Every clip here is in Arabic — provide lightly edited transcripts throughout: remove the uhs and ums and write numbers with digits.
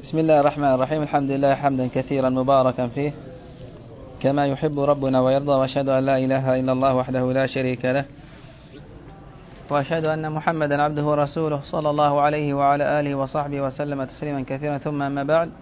بسم الله الرحمن الرحيم. الحمد لله حمدا كثيرا مباركا فيه كما يحب ربنا ويرضى، وأشهد أن لا إله إلا الله وحده لا شريك له، وأشهد أن محمدا عبده ورسوله صلى الله عليه وعلى آله وصحبه وسلم تسليما كثيرا. ثم أما بعد،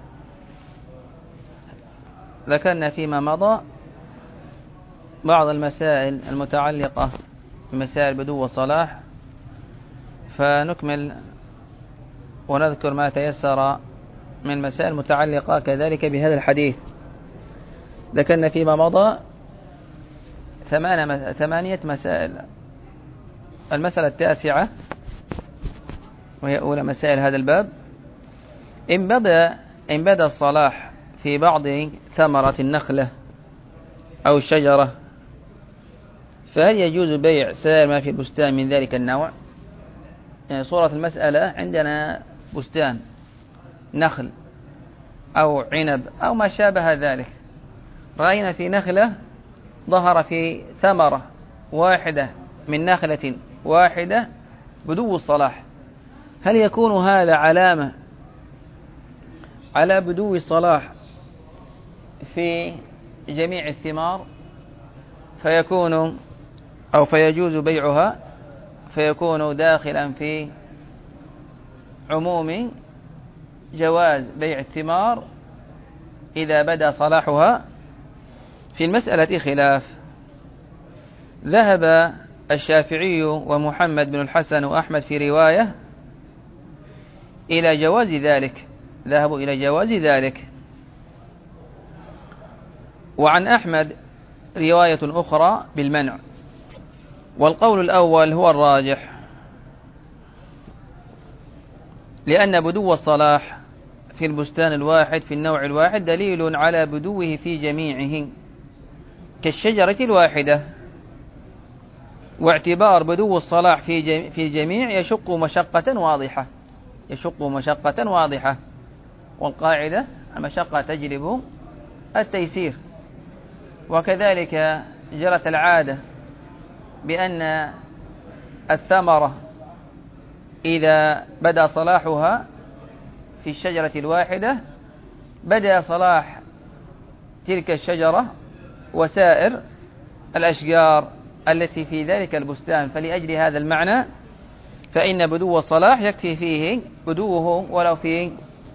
ذكرنا فيما مضى بعض المسائل المتعلقة بمسائل بدو والصلاح، فنكمل ونذكر ما تيسر من مسائل متعلقة كذلك بهذا الحديث. ذكرنا فيما مضى 8 مسائل. المسألة التاسعة وهي أولى مسائل هذا الباب: إن بدا الصلاح في بعض ثمرة النخلة أو الشجرة، فهل يجوز بيع سائر ما في البستان من ذلك النوع؟ يعني صورة المسألة: عندنا بستان نخل أو عنب أو ما شابه ذلك، رأينا في نخلة ظهر في ثمرة واحدة من نخلة واحدة بدو الصلاح، هل يكون هذا علامة على بدو الصلاح في جميع الثمار فيجوز بيعها، فيكون داخلا في عموم جواز بيع الثمار إذا بدا صلاحها؟ في المسألة خلاف. ذهب الشافعي ومحمد بن الحسن وأحمد في رواية إلى جواز ذلك، ذهبوا إلى جواز ذلك. وعن أحمد رواية أخرى بالمنع، والقول الأول هو الراجح، لأن بدو الصلاح في البستان الواحد في النوع الواحد دليل على بدوه في جميعه كالشجرة الواحدة، واعتبار بدو الصلاح في الجميع يشق مشقة واضحة، والقاعدة المشقة تجلب التيسير. وكذلك جرت العادة بأن الثمرة إذا بدا صلاحها في الشجرة الواحدة بدا صلاح تلك الشجرة وسائر الأشجار التي في ذلك البستان، فلأجل هذا المعنى فإن بدو الصلاح يكفي فيه بدوه ولو في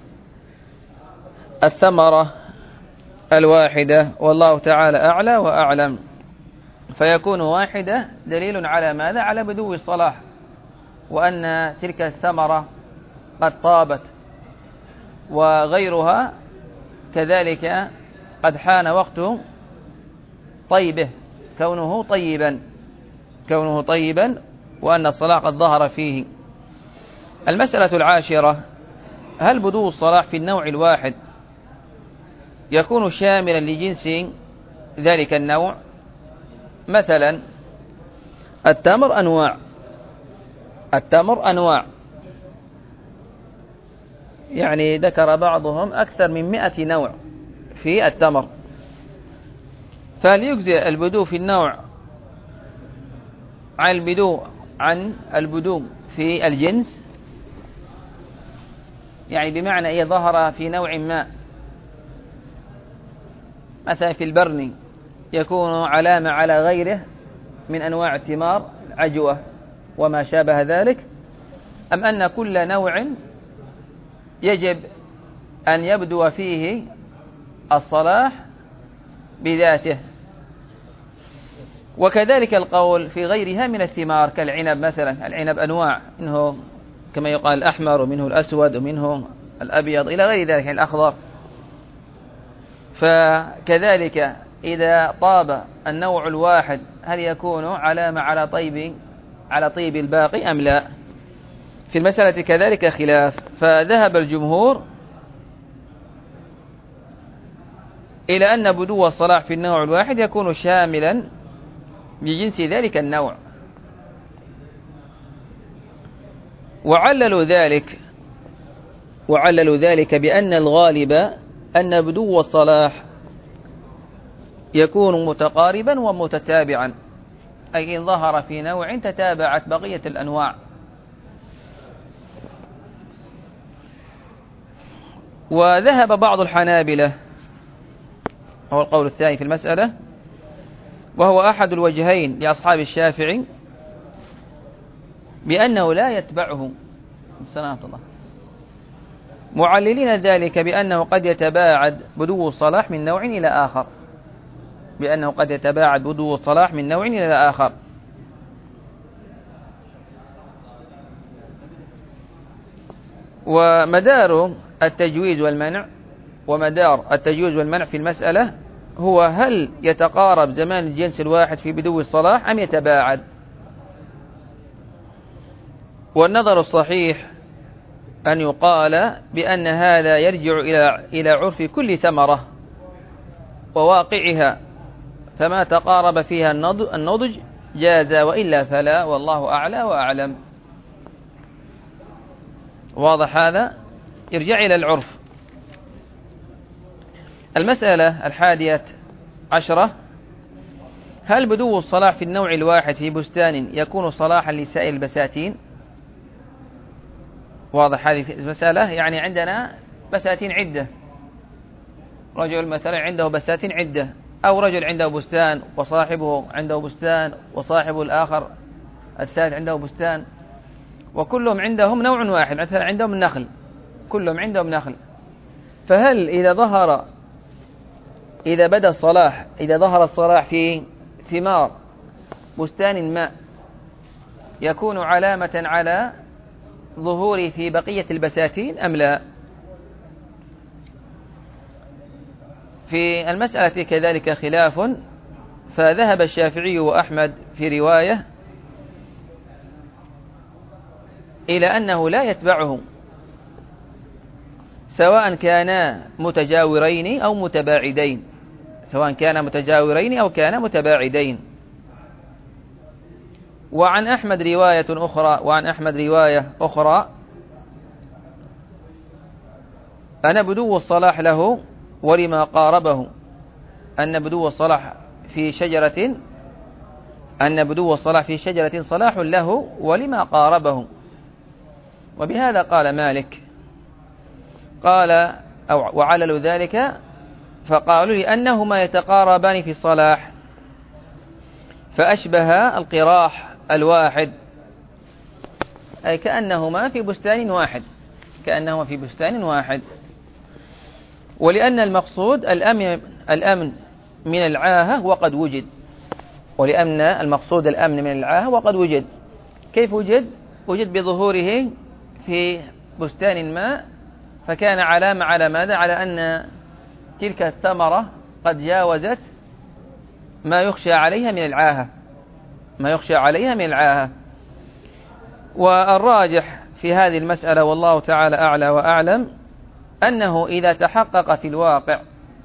الثمرة الواحدة، والله تعالى أعلى وأعلم. فيكون واحدة دليل على ماذا؟ على بدو الصلاح، وأن تلك الثمرة قد طابت، وغيرها كذلك قد حان وقت طيبه، كونه طيبا وأن الصلاح قد ظهر فيه. المسألة العاشرة: هل بدو الصلاح في النوع الواحد يكون شاملا لجنس ذلك النوع؟ مثلا التمر أنواع، يعني ذكر بعضهم أكثر من 100 نوع في التمر، فهل يجزئ البدو في النوع عن البدو في الجنس؟ يعني بمعنى إذا ظهر في نوع ما، مثلا في البرني، يكون علامة على غيره من أنواع الثمار، العجوة وما شابه ذلك، أم أن كل نوع يجب أن يبدو فيه الصلاح بذاته؟ وكذلك القول في غيرها من الثمار كالعنب مثلا، العنب أنواع، منه كما يقال الأحمر ومنه الأسود ومنه الأبيض إلى غير ذلك، الأخضر. فكذلك إذا طاب النوع الواحد هل يكون علامة على طيب الباقي أم لا؟ في المسألة كذلك خلاف، فذهب الجمهور إلى أن بدو الصلاح في النوع الواحد يكون شاملا لجنس ذلك النوع، وعللوا ذلك بأن الغالب أن بدو الصلاح يكون متقاربا ومتتابعا، أي إن ظهر في نوع تتابعت بقية الأنواع. وذهب بعض الحنابلة، هو القول الثاني في المسألة، وهو أحد الوجهين لأصحاب الشافعي، بأنه لا يتبعه سلامة الله، معللين ذلك بأنه قد يتباعد بدو الصلاح من نوع إلى آخر، بأنه قد يتباعد بدو الصلاح من نوع إلى آخر. ومدار التجويز والمنع في المسألة هو هل يتقارب زمان الجنس الواحد في بدو الصلاح أم يتباعد. والنظر الصحيح أن يقال بأن هذا يرجع إلى عرف كل ثمرة وواقعها، فما تقارب فيها النضج جاز، وإلا فلا، والله أعلى وأعلم. واضح هذا؟ يرجع إلى العرف. المسألة 11: هل بدو الصلاح في النوع الواحد في بستان يكون صلاحا لسائر البساتين؟ واضح هذه المسألة؟ يعني عندنا بساتين عدة، رجل مثلا عنده بساتين عدة، أو رجل عنده بستان وصاحبه عنده بستان وصاحبه الآخر الثالث عنده بستان، وكلهم عندهم نوع واحد، مثلا عندهم النخل، كلهم عندهم نخل. فهل إذا ظهر الصلاح في ثمار بستان ما يكون علامة على ظهوره في بقية البساتين أم لا؟ في المسألة كذلك خلاف، فذهب الشافعي وأحمد في رواية إلى أنه لا يتبعه، سواء كانا متجاورين أو متباعدين، وعن أحمد رواية أخرى أن بدو الصلاح له ولما قاربه، أن بدو الصلاح في شجرة صلاح له ولما قاربه. وبهذا قال مالك، وعللوا ذلك فقالوا لأنهما يتقاربان في الصلاح، فأشبه القراح الواحد، أي كأنهما في بستان واحد. ولأن المقصود الأمن من العاهة وقد وجد. كيف وجد؟ وجد بظهوره في بستان ما، فكان علامة على ماذا؟ على أن تلك الثمرة قد جاوزت ما يخشى عليها من العاهة. والراجح في هذه المسألة والله تعالى أعلى وأعلم أنه إذا تحقق في الواقع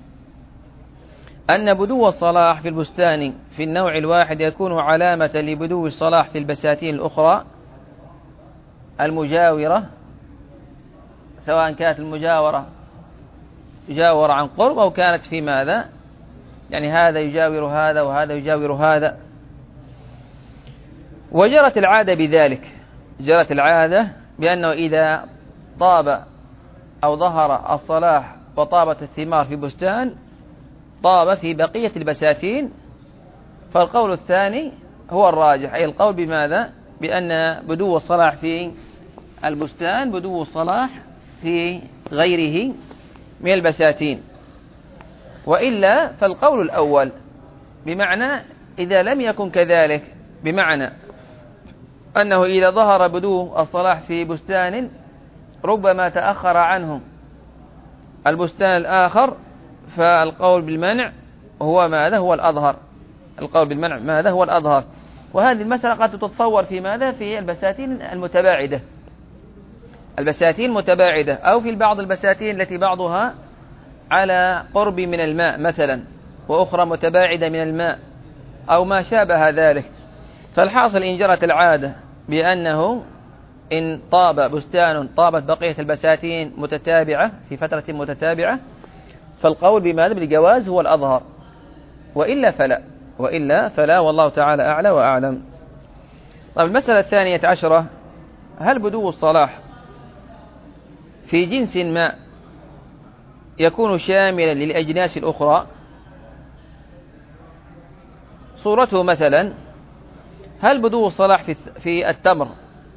أن بدو الصلاح في البستان في النوع الواحد يكون علامة لبدو الصلاح في البساتين الأخرى المجاورة، سواء كانت المجاورة يجاور عن قرب أو كانت في ماذا، يعني هذا يجاور هذا وهذا يجاور هذا. وجرت العادة بذلك، بأنه إذا طاب أو ظهر الصلاح وطابت الثمار في بستان طاب في بقية البساتين. فالقول الثاني هو الراجح، أي القول بماذا؟ بأن بدو الصلاح في البستان بدو الصلاح في غيره من البساتين. وإلا فالقول الأول، بمعنى إذا لم يكن كذلك، بمعنى أنه إذا ظهر بدو الصلاح في بستان ربما تأخر عنه البستان الآخر، فالقول بالمنع هو ماذا؟ هو الأظهر. وهذه المسألة قد تتصور في ماذا؟ في البساتين المتباعدة، أو في بعض البساتين التي بعضها على قرب من الماء مثلا، وأخرى متباعدة من الماء، أو ما شابه ذلك. فالحاصل إن جرت العادة بأنه إن طاب بستان طابت بقية البساتين متتابعة في فترة متتابعة، فالقول بماذا؟ بالجواز هو الأظهر، وإلا فلا والله تعالى أعلى وأعلم. طيب، المسألة 12: هل بدو الصلاح في جنس ما يكون شاملا للأجناس الأخرى. صورته مثلا: هل بدو الصلاح في التمر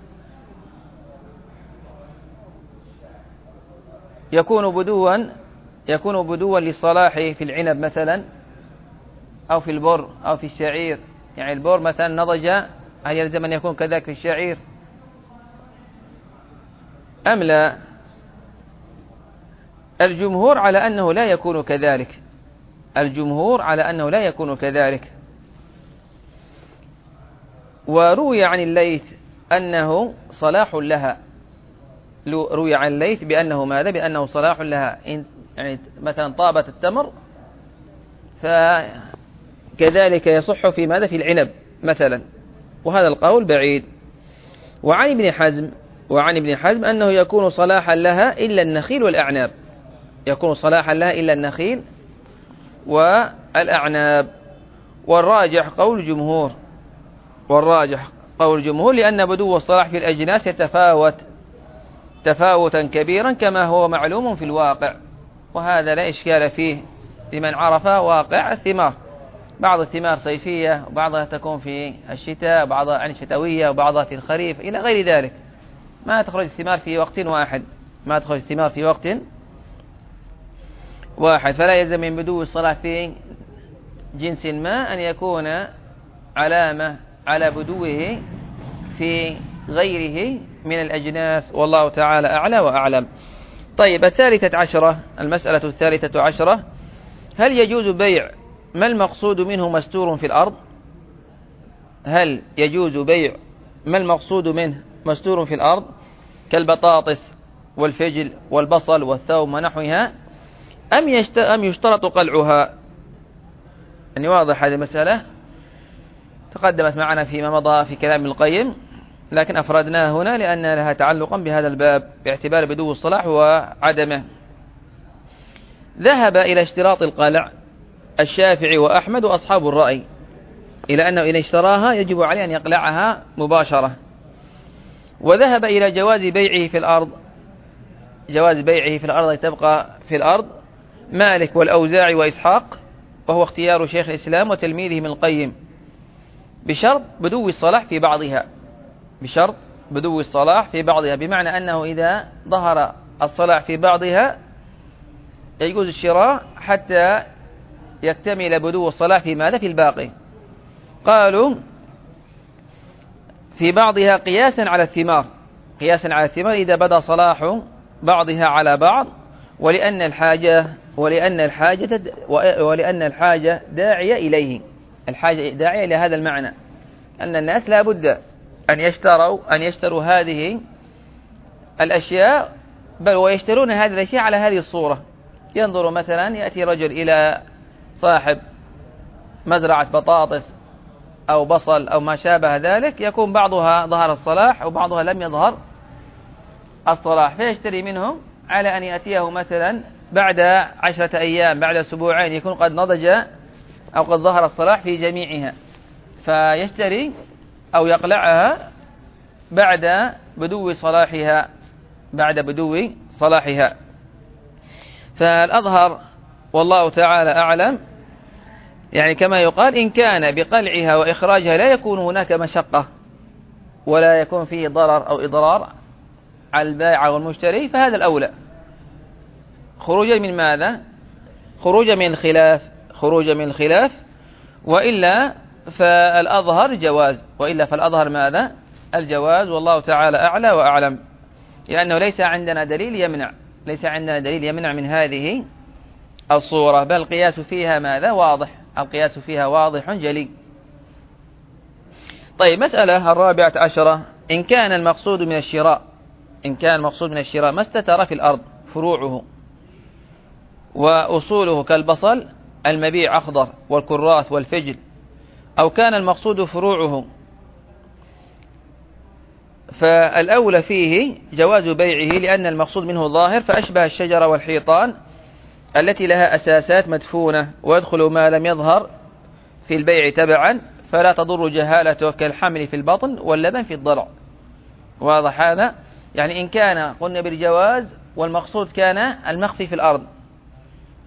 يكون بدوا للصلاح في العنب مثلا، أو في البر أو في الشعير؟ يعني البر مثلا نضج، هل يلزم أن يكون كذلك في الشعير أم لا؟ الجمهور على أنه لا يكون كذلك، الجمهور على أنه لا يكون كذلك. وروي عن الليث أنه صلاح لها، روي عن الليث بأنه ماذا؟ بأنه صلاح لها. يعني مثلا طابت التمر فكذلك يصح في ماذا؟ في العنب مثلا، وهذا القول بعيد. وعن ابن حزم أنه يكون صلاحا لها إلا النخيل والأعناب، يكون صلاحا لها إلا النخيل والأعناب. والراجح قول الجمهور لأن بدو الصلاح في الأجناس يتفاوت تفاوتا كبيرا كما هو معلوم في الواقع، وهذا لا إشكال فيه لمن عرف واقع الثمار. بعض الثمار صيفية، وبعضها تكون في الشتاء، وبعضها عن شتوية، وبعضها في الخريف إلى غير ذلك. ما تخرج الثمار في وقت واحد، فلا يلزم من بدو الصلاح في جنس ما أن يكون علامة على بدوه في غيره من الأجناس، والله تعالى أعلى وأعلم. طيب، المسألة الثالثة عشرة: هل يجوز بيع ما المقصود منه مستور في الأرض؟ هل يجوز بيع ما المقصود منه مستور في الأرض كالبطاطس والفجل والبصل والثوم ونحوها، أم يشترط قلعها؟ يعني واضح هذه المسألة، تقدمت معنا فيما مضى في كلام القيم، لكن أفردناها هنا لأن لها تعلقا بهذا الباب باعتبار بدو الصلاح وعدمه. ذهب إلى اشتراط القلع الشافعي وأحمد وأصحاب الرأي، إلى أنه إذا اشتراها يجب عليه أن يقلعها مباشرة. وذهب إلى جواز بيعه في الأرض تبقى في الأرض مالك والأوزاعي وإسحاق، وهو اختيار شيخ الإسلام وتلميذه ابن القيم، بشرط بدو الصلاح في بعضها، بمعنى أنه إذا ظهر الصلاح في بعضها يجوز الشراء حتى يكتمل بدو الصلاح في ماذا؟ في الباقي. قالوا في بعضها قياسا على الثمار إذا بدا صلاح بعضها على بعض، ولأن الحاجة داعية إليه، الحاجة داعية إلى هذا المعنى، أن الناس لا بد أن يشتروا هذه الأشياء، بل ويشترون هذه الأشياء على هذه الصورة. ينظر مثلا، يأتي رجل إلى صاحب مزرعة بطاطس أو بصل أو ما شابه ذلك، يكون بعضها ظهر الصلاح وبعضها لم يظهر الصلاح، فيشتري منهم على أن يأتيه مثلا بعد 10 أيام، بعد أسبوعين، يكون قد نضج أو قد ظهر الصلاح في جميعها، فيشتري أو يقلعها بعد بدو صلاحها. فالأظهر والله تعالى أعلم، يعني كما يقال: إن كان بقلعها وإخراجها لا يكون هناك مشقة ولا يكون فيه ضرر أو إضرار على البائع والمشتري، فهذا الأولى، خروجا من ماذا؟ خروجا من الخلاف. وإلا فالأظهر ماذا؟ الجواز، والله تعالى أعلى وأعلم، لأنه ليس عندنا دليل يمنع من هذه الصورة، بل القياس فيها ماذا؟ واضح، القياس فيها واضح جلي. طيب، مسألة الرابعة عشرة: إن كان المقصود من الشراء ما استتر في الأرض فروعه وأصوله كالبصل المبيع أخضر والكراث والفجل، أو كان المقصود فروعه، فالأولى فيه جواز بيعه، لأن المقصود منه ظاهر، فأشبه الشجرة والحيطان التي لها أساسات مدفونة، ويدخل ما لم يظهر في البيع تبعا، فلا تضر جهالته كالحمل في البطن واللبن في الضلع. واضح هذا؟ يعني إن كان قلنا بالجواز والمقصود كان المخفي في الأرض،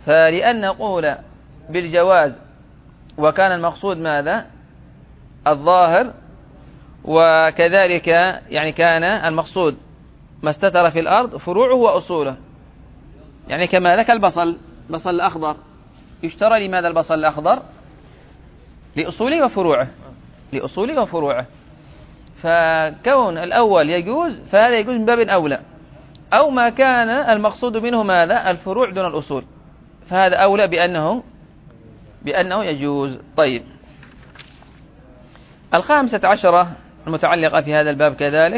فلأن نقول بالجواز وكان المقصود ماذا؟ الظاهر، وكذلك يعني كان المقصود ما استتر في الأرض فروعه وأصوله، يعني كما ذاك البصل الأخضر يشترى. لماذا البصل الأخضر؟ لأصوله وفروعه، لأصوله وفروعه. فكون الأول يجوز فهذا يجوز من باب أولى، أو ما كان المقصود منه ماذا؟ الفروع دون الأصول، فهذا أولى بأنه يجوز. طيب، 15 المتعلقة في هذا الباب كذلك،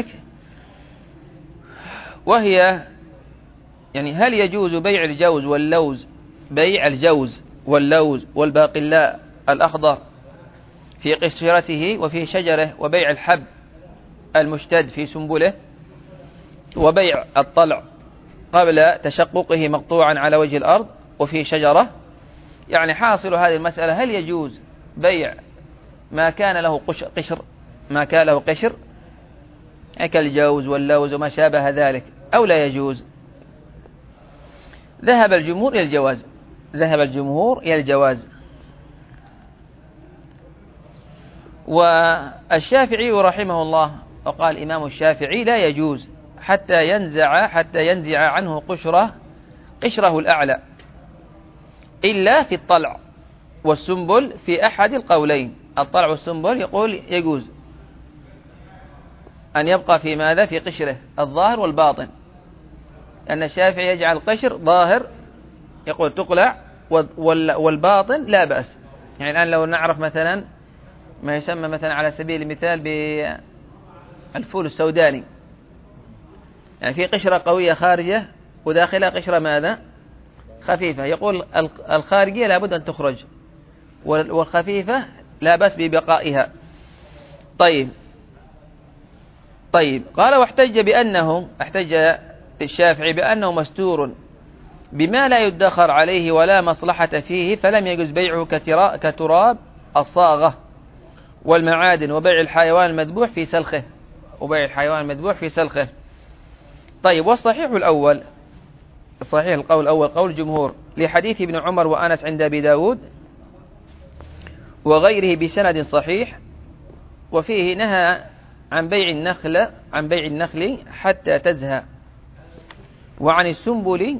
وهي يعني هل يجوز بيع الجوز واللوز، بيع الجوز واللوز والباقلاء الأخضر في قشرته وفي شجره، وبيع الحب المشتد في سنبله، وبيع الطلع قبل تشققه مقطوعا على وجه الأرض وفي شجرة؟ يعني حاصل هذه المسألة هل يجوز بيع ما كان له قشر، ما كان له قشر كالجوز واللوز وما شابه ذلك، أو لا يجوز؟ ذهب الجمهور إلى الجواز، ذهب الجمهور إلى الجواز. والشافعي رحمه الله وقال الإمام الشافعي لا يجوز حتى ينزع عنه قشره الأعلى، إلا في الطلع والسنبل في أحد القولين. الطلع والسنبل يقول يجوز أن يبقى في ماذا؟ في قشره الظاهر والباطن، لأن الشافعي يجعل القشر ظاهر يقول تقلع، والباطن لا بأس. يعني الآن لو نعرف مثلا ما يسمى مثلا على سبيل المثال بالفول السوداني، يعني في قشرة قوية خارجة وداخلها قشرة ماذا؟ خفيفة، يقول الخارجية لابد أن تخرج، والخفيفة لا بأس ببقائها. طيب قال واحتج الشافعي بأنه مستور بما لا يدخر عليه ولا مصلحة فيه، فلم يجوز بيعه كتراب الصاغة والمعادن، وبيع الحيوان المذبوح في سلخه، طيب، والصحيح الأول، الصحيح القول الأول قول الجمهور لحديث ابن عمر وأنس عند أبي داود وغيره بسند صحيح، وفيه نهى عن بيع النخل حتى تزهى، وعن السنبل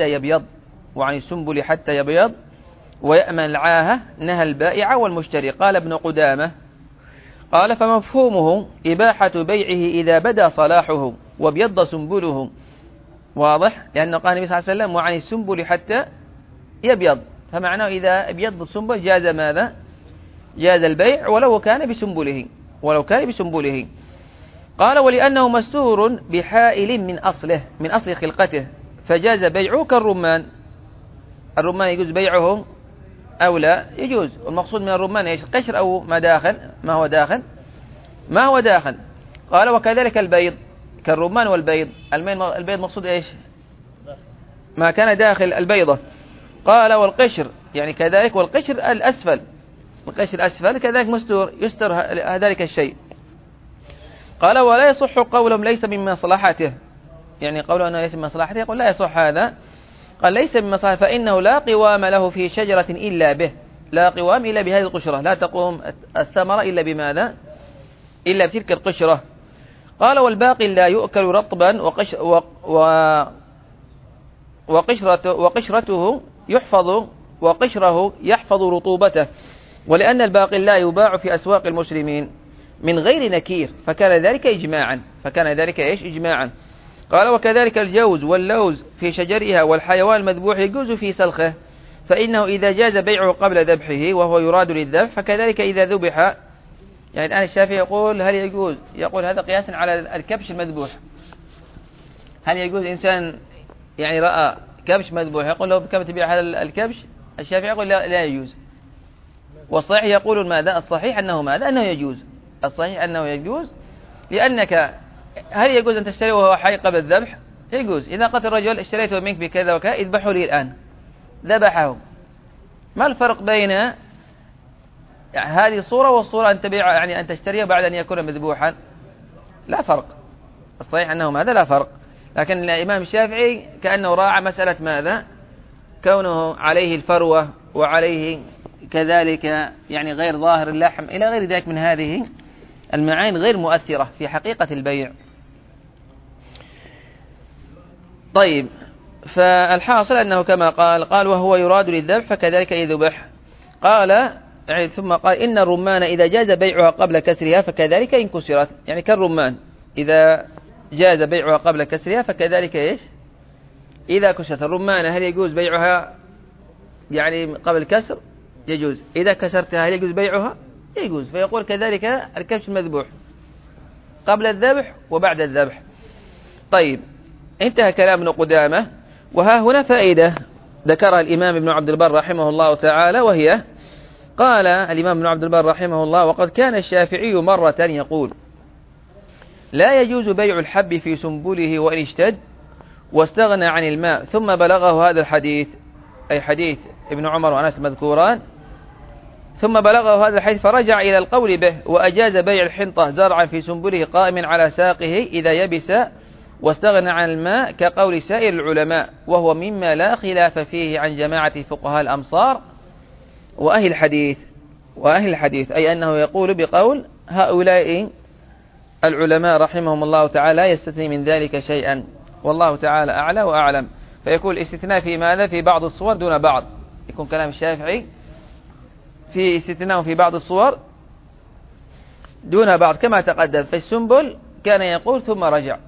حتى يبيض، ويأمن العاهة، نهى البائع والمشتري. قال ابن قدامة قال فمفهومه إباحة بيعه إذا بدا صلاحه وابيض سنبله، واضح، لأنه قال النبي صلى الله عليه وسلم وعن السنبل حتى يبيض، فمعناه إذا ابيض السنبل جاز ماذا؟ جاز البيع ولو كان بسنبله. قال ولأنه مستور بحائل من أصل خلقته فجاز بيعه كالرمان. الرمان يجوز بيعه أو لا يجوز، والمقصود من الرمان إيش؟ قشر أو ما داخل؟ ما هو داخل. قال وكذلك البيض كالرمان والبيض، البيض مقصود إيش؟ ما كان داخل البيضة. قال والقشر يعني كذلك، والقشر الأسفل كذلك مستور، يستر ذلك الشيء. قال ولا يصح قولهم ليس من مصلحته، يعني قوله أنه ليس من مصلحته يقول لا يصح هذا. قال ليس من مصلحته فإنه لا قوام له في شجرة إلا به، لا قوام إلا بهذه القشرة، لا تقوم الثمرة إلا بماذا؟ إلا بتلك القشرة. قال والباقي لا يؤكل رطبا وقشرته يحفظ رطوبته، ولأن الباقي لا يباع في أسواق المسلمين من غير نكير، فكان ذلك إجماعا. قال وكذلك الجوز واللوز في شجرها والحيوان المذبوح يجوز في سلخه، فإنه إذا جاز بيعه قبل ذبحه وهو يراد للذبح فكذلك إذا ذبح. يعني الآن الشافعي يقول هل يجوز؟ يقول هذا قياسا على الكبش المذبوح. هل يجوز إنسان يعني رأى كبش مذبوح يقول له بكم تبيع هذا الكبش؟ الشافعي يقول لا يجوز. والصحيح يقول ماذا؟ الصحيح أنه يجوز. الصحيح أنه يجوز، لأنك هل يجوز أن تشتريه وهو حي قبل الذبح؟ يجوز. إذا قتل الرجل اشتريته منك بكذا وكذا اذبحه لي الآن، ذبحه، ما الفرق بين هذه الصورة والصورة أن تبيع يعني أن تشتريه بعد أن يكون مذبوحا؟ لا فرق. الصحيح أنه لا فرق. لكن الإمام الشافعي كأنه راعى مسألة ماذا؟ كونه عليه الفروة وعليه كذلك يعني غير ظاهر اللحم إلى غير ذلك من هذه المعاني غير مؤثرة في حقيقة البيع. طيب، فالحاصل أنه كما قال وهو يراد للذبح فكذلك إذا ذبح. قال يعني ثم قال إن الرمان إذا جاز بيعها قبل كسرها فكذلك إن كسرت. يعني كالرمان إذا جاز بيعها قبل كسرها فكذلك إيش إذا كسرت. الرمانة هل يجوز بيعها يعني قبل الكسر؟ يجوز. إذا كسرتها هل يجوز بيعها؟ يجوز. فيقول كذلك الكبش المذبوح قبل الذبح وبعد الذبح. طيب، انتهى كلام ابن قدامة. وها هنا فائدة ذكرها الإمام ابن عبد البر رحمه الله تعالى، وهي قال الإمام ابن عبد البر رحمه الله: وقد كان الشافعي مرة يقول: لا يجوز بيع الحب في سنبله وإن اشتد واستغنى عن الماء، ثم بلغه هذا الحديث، أي حديث ابن عمر وأنس مذكوران، ثم بلغه هذا الحديث فرجع إلى القول به، وأجاز بيع الحنطة زرعا في سنبله قائم على ساقه إذا يبس واستغنى عن الماء كقول سائر العلماء، وهو مما لا خلاف فيه عن جماعة فقهاء الأمصار وأهل الحديث، أي أنه يقول بقول هؤلاء العلماء رحمهم الله تعالى لا يستثني من ذلك شيئا، والله تعالى أعلى وأعلم. فيكون الاستثناء في ماذا؟ في بعض الصور دون بعض. يكون كلام الشافعي في استثناء في بعض الصور دون بعض كما تقدم. في السنبل كان يقول ثم رجع،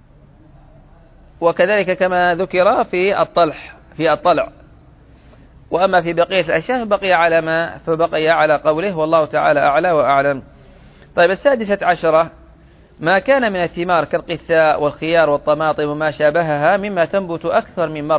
وكذلك كما ذكر في الطلع. وأما في بقية الأشياء فبقي على قوله، والله تعالى أعلى وأعلم. طيب، 16 ما كان من الثمار كالقثاء والخيار والطماطم وما شابهها مما تنبت أكثر من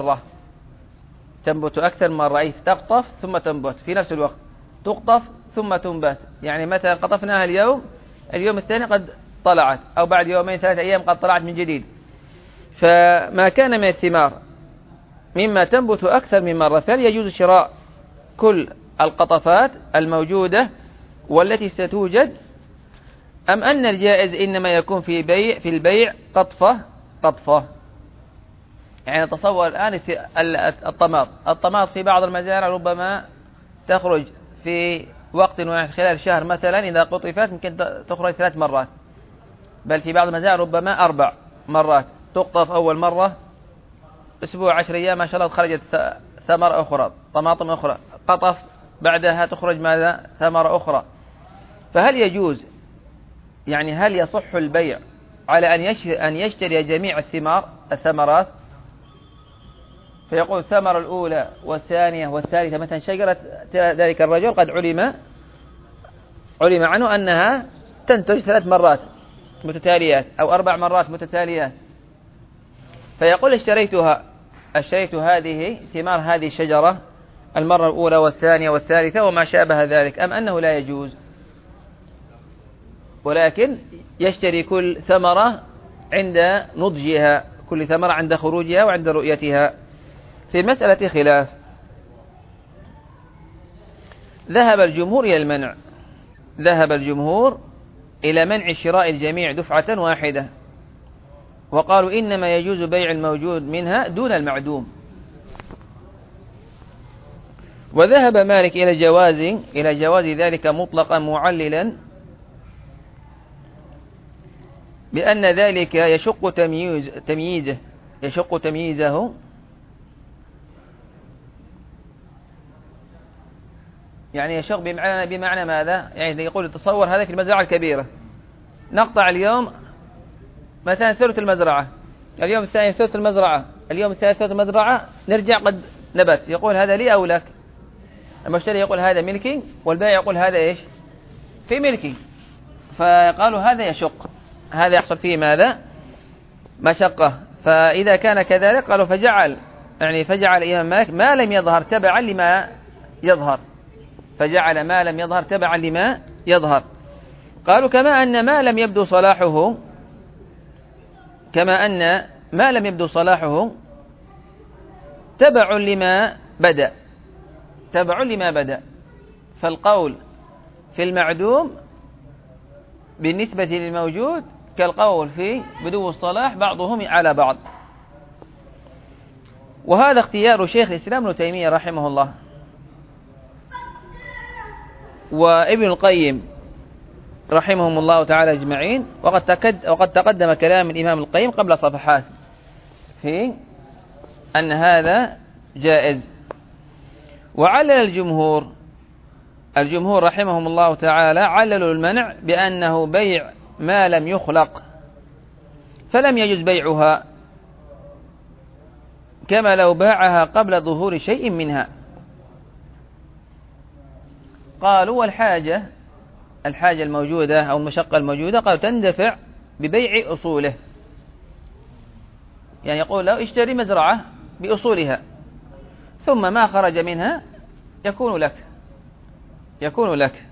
مرة، أي تقطف ثم تنبت في نفس الوقت، تقطف ثم تنبت. يعني مثلا قطفناها اليوم الثاني قد طلعت، أو بعد 2-3 أيام قد طلعت من جديد. فما كان من الثمار مما تنبت أكثر من مرة، فهل يجوز شراء كل القطفات الموجودة والتي ستوجد، أم أن الجائز إنما يكون في البيع قطفة؟ يعني تصور الآن الطماط في بعض المزارع ربما تخرج في وقت واحد خلال شهر مثلا، إذا قطفت ممكن تخرج 3 مرات، بل في بعض المزارع ربما 4 مرات. تقطف أول مرة أسبوع 10 أيام ما شاء الله خرجت ثمرة أخرى، طماطم أخرى، قطف بعدها تخرج ماذا؟ ثمرة أخرى. فهل يجوز، يعني هل يصح البيع على أن يشتري جميع الثمرات؟ فيقول الثمرة الأولى والثانية والثالثة، مثلا شجرة ذلك الرجل قد علم عنه أنها تنتج 3 مرات متتاليات أو 4 مرات متتاليات، فيقول اشتريت هذه ثمار هذه الشجرة المرة الأولى والثانية والثالثة وما شابه ذلك، أم أنه لا يجوز، ولكن يشتري كل ثمرة عند نضجها، كل ثمرة عند خروجها وعند رؤيتها؟ في المسألة خلاف. ذهب الجمهور إلى منع شراء الجميع دفعة واحدة، وقالوا إنما يجوز بيع الموجود منها دون المعدوم. وذهب مالك إلى جواز ذلك مطلقا، معللا بأن ذلك يشق تمييزه، يعني يشق بمعنى ماذا؟ يعني يقول تصور هذا في المزرعة الكبيرة، نقطع اليوم مثلا ثلث المزرعة، اليوم الثاني ثلث المزرعة، اليوم الثالث ثلث المزرعة، نرجع قد نبت، يقول هذا لي أو لك؟ المشتري يقول هذا ملكي، والبائع يقول هذا إيش؟ في ملكي. فقالوا هذا يشق، هذا يحصل فيه ماذا؟ مشقة. فإذا كان كذلك قالوا فجعل الإمام مالك ما لم يظهر تبعا لما يظهر، فجعل ما لم يظهر تبعا لما يظهر. قالوا كما أن ما لم يبدو صلاحه تبع لما بدأ، فالقول في المعدوم بالنسبة للموجود كالقول في بدو الصلاح، بعضهم على بعض. وهذا اختيار شيخ الإسلام ابن تيمية رحمه الله وابن القيم رحمهم الله تعالى أجمعين. وقد تقدم كلام الإمام القيم قبل صفحات في أن هذا جائز. وعلل الجمهور رحمهم الله تعالى عللوا المنع بأنه بيع ما لم يخلق فلم يجوز بيعها كما لو باعها قبل ظهور شيء منها. قالوا الحاجة الموجودة أو المشقة الموجودة قالوا تندفع ببيع أصوله. يعني يقول له اشتري مزرعة بأصولها ثم ما خرج منها يكون لك.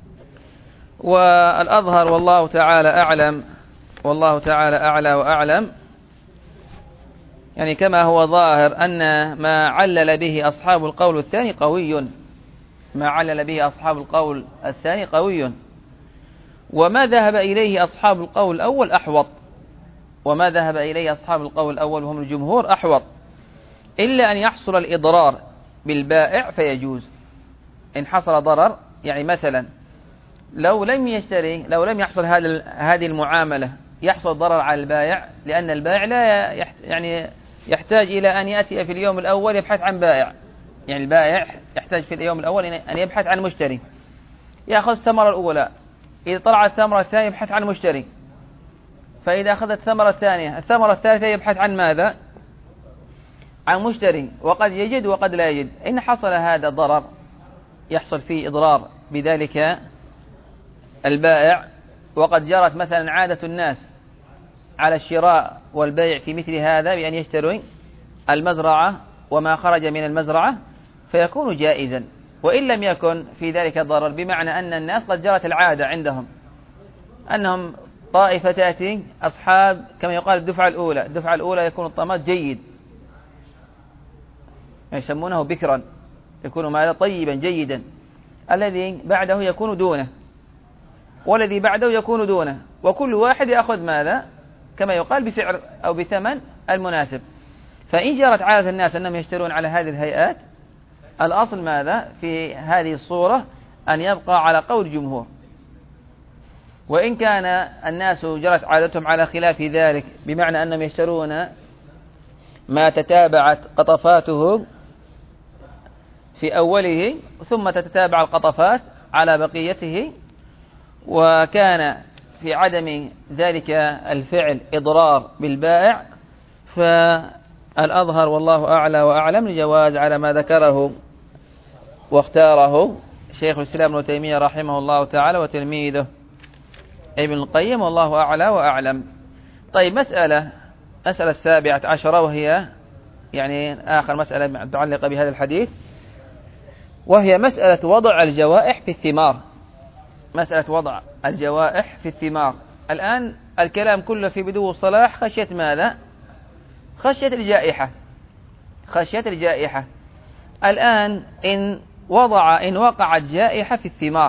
والأظهر والله تعالى أعلم، والله تعالى أعلى وأعلم، يعني كما هو ظاهر أن ما علل به أصحاب القول الثاني قوي، ما علل به أصحاب القول الثاني قوي، وما ذهب إليه أصحاب القول الأول أحوط، وما ذهب إليه أصحاب القول الأول وهم الجمهور أحوط، إلا أن يحصل الإضرار بالبائع فيجوز. إن حصل ضرر، يعني مثلا لو لم يحصل هذه المعاملة يحصل ضرر على البائع، لأن البائع لا يحتاج إلى أن يأتي في اليوم الأول يبحث عن بائع. يعني البائع يحتاج في اليوم الأول أن يبحث عن مشتري، يأخذ الثمرة الأولى، إذا طلعت الثمرة الثانية يبحث عن مشتري، فإذا أخذت الثمرة الثانية الثمرة الثالثة يبحث عن ماذا؟ عن مشتري، وقد يجد وقد لا يجد. إن حصل هذا ضرر يحصل فيه إضرار بذلك البائع، وقد جرت مثلا عادة الناس على الشراء والبيع في مثل هذا بأن يشتروا المزرعة وما خرج من المزرعة فيكون جائزا. وإن لم يكن في ذلك ضرر، بمعنى أن الناس قد جرت العادة عندهم أنهم طائفة تأتي أصحاب كما يقال الدفعة الأولى يكون الطماط جيد، يسمونه بكرا، يكون ماذا؟ طيبا جيدا، الذي بعده يكون دونه، والذي بعده يكون دونه، وكل واحد يأخذ ماذا؟ كما يقال بسعر أو بثمن المناسب. فإن جرت عادة الناس أنهم يشترون على هذه الهيئات، الأصل ماذا في هذه الصورة؟ أن يبقى على قول الجمهور. وإن كان الناس جرت عادتهم على خلاف ذلك، بمعنى أنهم يشترون ما تتابعت قطفاته في أوله ثم تتتابع القطفات على بقيته، وكان في عدم ذلك الفعل إضرار بالبائع، فالأظهر والله أعلى وأعلم الجواز على ما ذكره واختاره شيخ الإسلام ابن تيمية رحمه الله تعالى وتلميذه ابن القيم، والله أعلى وأعلم. طيب، مسألة 17 وهي يعني آخر مسألة متعلقة بهذا الحديث، وهي مسألة وضع الجوائح في الثمار. مسألة وضع الجوائح في الثمار. الآن الكلام كله في بدو الصلاح خشية ماذا؟ خشية الجائحة. الآن إن وقعت جائحة في الثمار،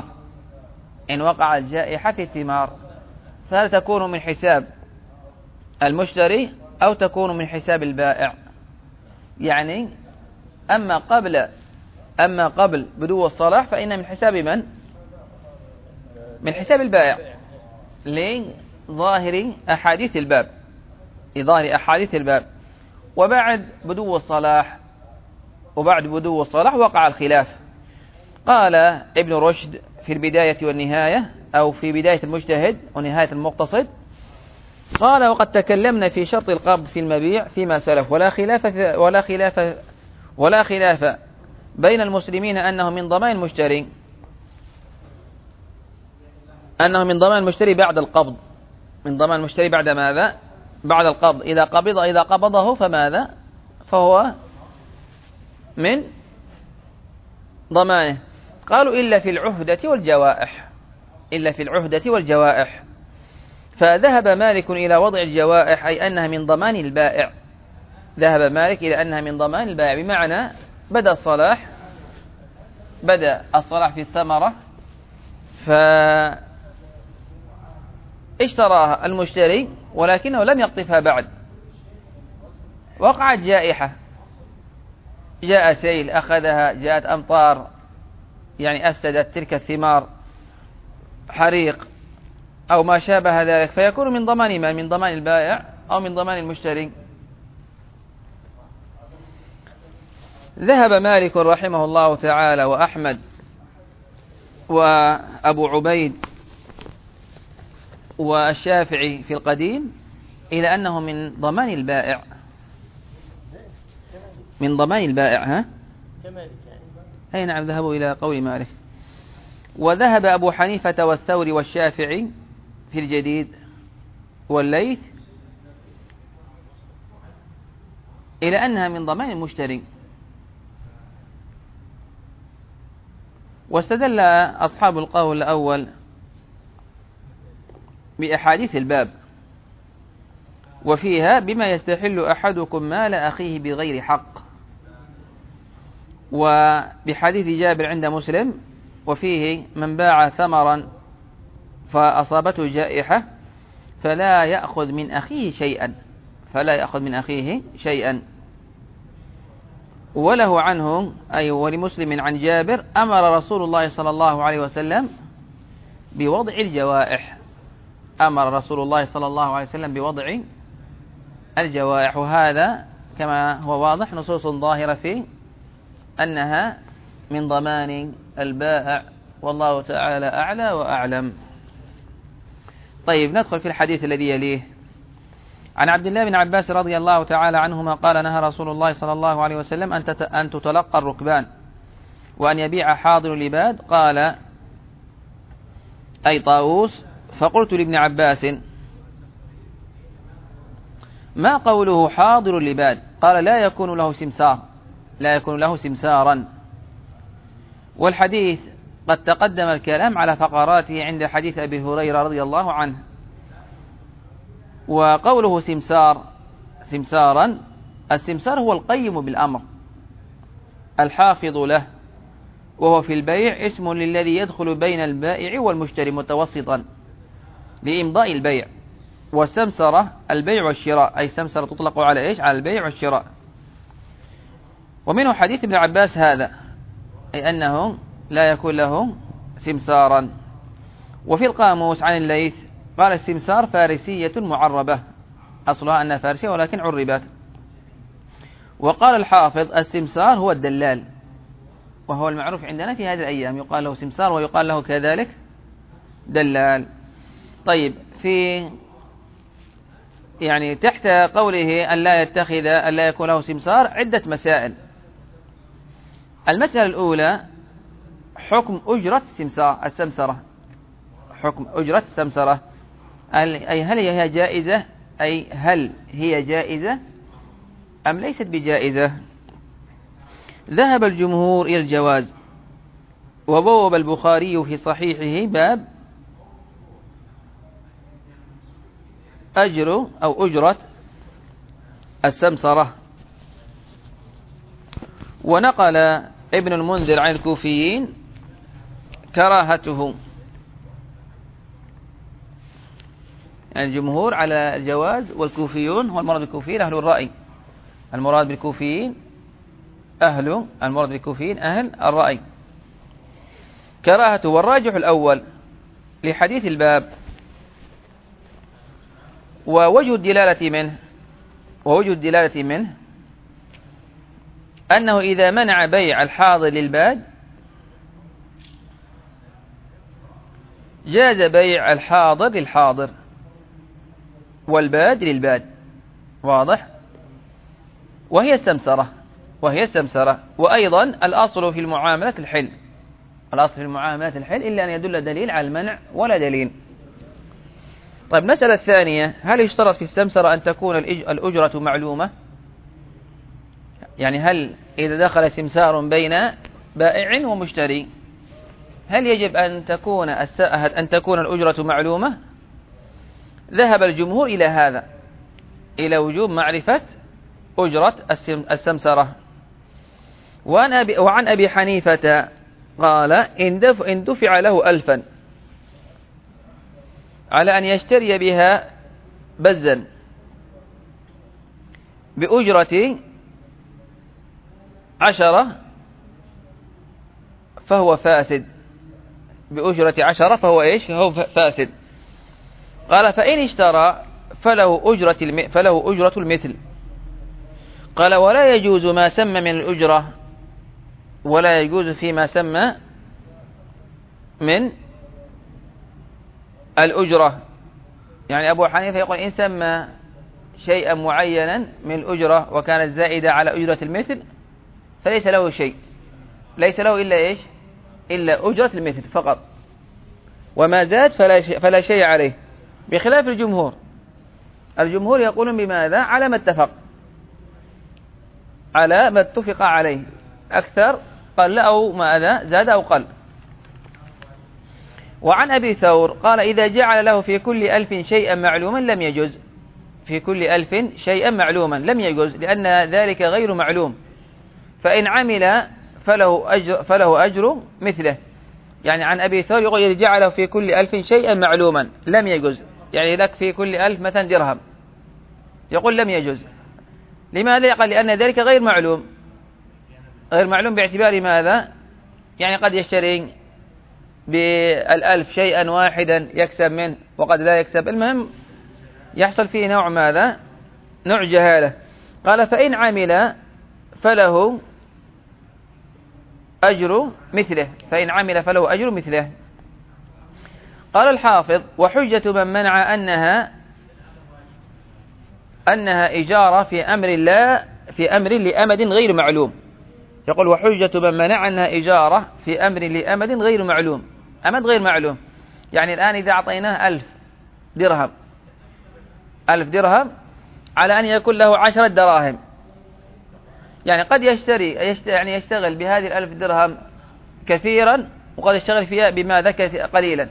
فهل تكون من حساب المشتري أو تكون من حساب البائع؟ يعني أما قبل بدو الصلاح فإن من حساب من؟ من حساب البائع، لظاهر أحاديث الباب. وبعد بدو الصلاح وقع الخلاف. قال ابن رشد في البداية والنهاية، أو في بداية المجتهد ونهاية المقتصد، قال: وقد تكلمنا في شرط القبض في المبيع فيما سلف، ولا خلاف بين المسلمين أنه من ضمان المشتري بعد القبض. من ضمان المشتري بعد ماذا؟ بعد القبض. إذا قبضه فماذا؟ فهو من ضمانه. قالوا إلا في العهدة والجوائح. فذهب مالك إلى وضع الجوائح، أي أنها من ضمان البائع. بمعنى بدأ الصلاح في الثمرة، فاشتراها المشتري ولكنه لم يقطفها بعد، وقعت جائحة، جاء سيل أخذها، جاءت أمطار يعني أفسدت تلك الثمار، حريق أو ما شابه ذلك، فيكون من ضمان من؟ من ضمان البائع أو من ضمان المشتري. ذهب مالك رحمه الله تعالى وأحمد وأبو عبيد والشافعي في القديم إلى أنه من ضمان البائع، من ضمان البائع. ها؟ أي نعم، ذهبوا إلى قول مالك. وذهب أبو حنيفة والثوري والشافعي في الجديد والليث إلى أنها من ضمان المشتري. واستدل أصحاب القول الأول بأحاديث الباب، وفيها بما يستحل أحدكم مال أخيه بغير حق، وبحديث جابر عند مسلم وفيه من باع ثمرا فأصابته جائحة فلا يأخذ من أخيه شيئا، فلا يأخذ من أخيه شيئا. وله عنه أي ولمسلم عن جابر أمر رسول الله صلى الله عليه وسلم بوضع الجوائح، أمر رسول الله صلى الله عليه وسلم بوضع الجوائح، وهذا كما هو واضح نصوص ظاهرة فيه أنها من ضمان البائع، والله تعالى أعلى وأعلم. طيب ندخل في الحديث الذي يليه. عن عبد الله بن عباس رضي الله تعالى عنهما قال نهى رسول الله صلى الله عليه وسلم أن تتلقى الركبان وأن يبيع حاضر اللباد. قال أي طاووس، فقلت لابن عباس ما قوله حاضر اللباد؟ قال لا يكون له سمسار، لا يكون له سمسارا. والحديث قد تقدم الكلام على فقراته عند حديث أبي هريرة رضي الله عنه. وقوله سمسارا، السمسار هو القيم بالأمر الحافظ له، وهو في البيع اسم للذي يدخل بين البائع والمشتري متوسطا لإمضاء البيع. والسمسرة البيع والشراء، أي سمسرة تطلق على إيش؟ على البيع والشراء. ومنه حديث ابن عباس هذا، أي أنه لا يكون له سمسارا. وفي القاموس عن الليث قال السمسار فارسية معربة، أصلها أنها فارسية ولكن عربت. وقال الحافظ السمسار هو الدلال، وهو المعروف عندنا في هذه الأيام، يقال له سمسار ويقال له كذلك دلال. طيب، في يعني تحت قوله أن لا يكون له سمسار عدة مسائل. المسألة الأولى حكم أجرة السمسرة، حكم أجرة السمسرة، أي هل هي جائزة، أي هل هي جائزة أم ليست بجائزة؟ ذهب الجمهور إلى الجواز، وبوب البخاري في صحيحه باب أجر أو أجرة السمسرة. ونقل ابن المنذر عن الكوفيين كراهته، يعني الجمهور على الجواز، والكوفيون هو المراد بالكوفيين أهل الرأي، المراد بالكوفيين أهل الرأي. كراهته، والراجح الأول لحديث الباب. ووجه الدلالة منه أنه إذا منع بيع الحاضر للباد جاز بيع الحاضر للحاضر والباد للباد، واضح؟ وهي السمسرة. وأيضا الأصل في المعاملة الحل، إلا أن يدل دليل على المنع ولا دليل. طيب، المسألة الثانية، هل يشترط في السمسرة أن تكون الأجرة معلومة؟ يعني هل إذا دخل سمسار بين بائع ومشتري هل يجب أن تكون الأجرة معلومة؟ ذهب الجمهور إلى هذا، إلى وجوب معرفة أجرة السمسرة. وعن أبي حنيفة قال إن دفع له 1000 على أن يشتري بها بزا بأجرة 10 فهو فاسد، بأجرة 10 فهو إيش؟ فهو فاسد. قال فإن اشترى فله أجرة المثل. قال ولا يجوز ما سمى من الأجرة، ولا يجوز فيما سمى من الأجرة. يعني أبو حنيفة يقول إن سمى شيئا معينا من الأجرة وكانت زائدة على أجرة المثل فليس له شيء، ليس له إلا إيش؟ إلا أجرة المثل فقط، وما زاد فلا شيء عليه، بخلاف الجمهور. الجمهور يقولون بماذا؟ على ما اتفق، على ما اتفق عليه، أكثر قل أو ماذا زاد أو قل. وعن أبي ثور قال إذا جعل له في كل 1000 شيئا معلوما لم يجوز، في كل 1000 شيئا معلوما لم يجوز، لأن ذلك غير معلوم، فإن عمل فله أجر مثله. يعني عن أبي ثور يقول إذا جعله في كل 1000 شيئا معلوما لم يجوز، يعني لك في كل 1000 مثلا درهم، يقول لم يجوز. لماذا؟ قال لأن ذلك غير معلوم، غير معلوم باعتبار ماذا؟ يعني قد يشتري ب1000 شيئا واحدا يكسب منه وقد لا يكسب، المهم يحصل فيه نوع ماذا؟ نوع جهالة. قال فإن عمل فله أجر مثله، فإن عمل فله أجر مثله. قال الحافظ وحجة من منع أنها إجارة في أمر لأمد غير معلوم. يقول وحجة من منع أنها إجارة في أمر لأمد غير معلوم، أمد غير معلوم. يعني الآن إذا أعطيناه 1000 درهم، 1000 درهم على أن يكون له 10 دراهم، يعني قد يشتغل بهذه 1000 درهم كثيرا، وقد يشتغل فيها بماذا قليلا.